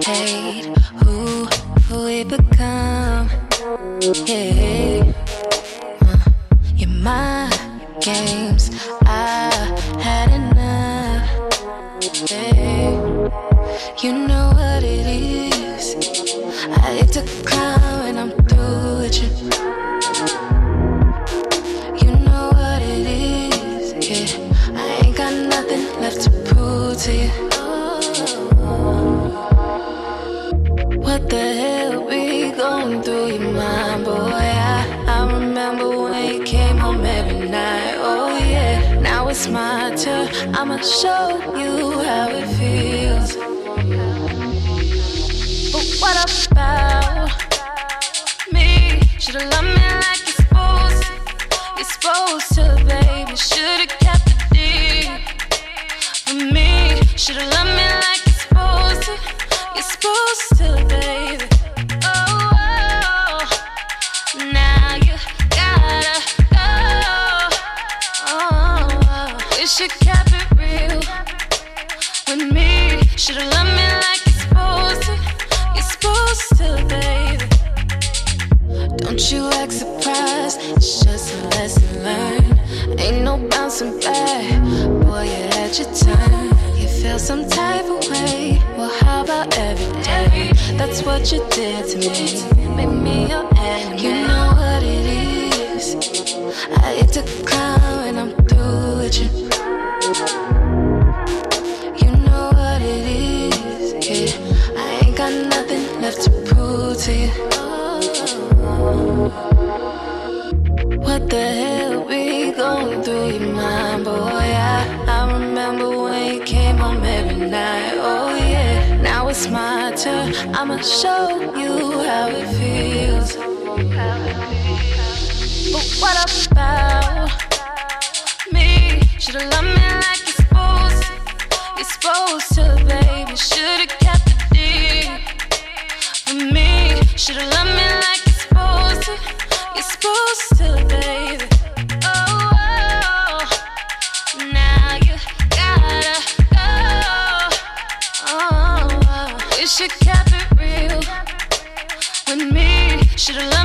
hate who we become. Yeah, your mind games, I had enough. Yeah, you know what it is. I hate to cry when I'm through with you. You know what it is. Yeah, I ain't got nothing left to prove to you. What the hell we going through your mind, boy? I remember when you came home every night. Oh yeah, now it's my turn. I'ma show you how it feels. But what about me? Should've loved me like you're supposed to. You're supposed to, baby. Should've kept it deep. For me, should've loved me like you're supposed to. You're supposed to, baby. Oh, oh, now you gotta go. Oh, wish you kept it real with me. Should've loved me like you're supposed to. You're supposed to, baby. Don't you act surprised, it's just a lesson learned. Ain't no bouncing back, boy, you had your turn. You feel some type of way, well how about every day? That's what you did to me, make me your enemy. You know what it is, I hate to cry when I'm through with you. You know what it is, yeah, I ain't got nothing left to prove to you. What the hell we going through your mind, boy? I remember when you came home every night. Oh yeah, now it's my turn. I'ma show you how it feels. But what about me? Should've loved me like you're supposed to. You're supposed to, baby. Should've kept it deep. For me, should've loved me like you're supposed to. You're supposed to, baby. Oh, oh, now you gotta go. Oh, wish you kept it real with me. Should've loved